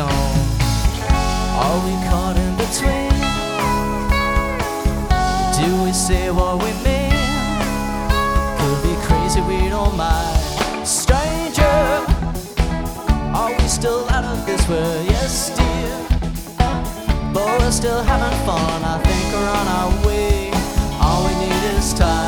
song. Are we caught in between? Do we say what we mean? Could be crazy, we don't mind. Stranger, are we still out of this world? Yes, dear, but we're still having fun. I think we're on our way. All we need is time.